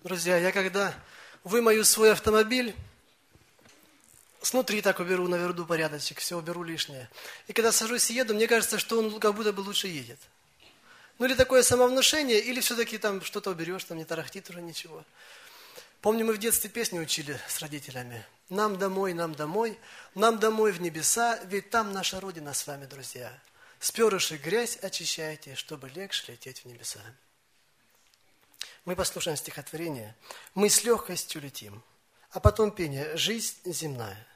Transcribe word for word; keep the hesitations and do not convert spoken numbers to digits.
Друзья, я когда вымою свой автомобиль, снутри так уберу, наверду порядочек, все уберу лишнее. И когда сажусь и еду, мне кажется, что он как будто бы лучше едет. Ну или такое самовнушение, или все-таки там что-то уберешь, там не тарахтит уже ничего. Помню, мы в детстве песни учили с родителями. Нам домой, нам домой, нам домой в небеса, ведь там наша Родина с вами, друзья. С перышек грязь очищайте, чтобы легче лететь в небеса. Мы послушаем стихотворение. Мы с легкостью летим. А потом пение «Жизнь земная».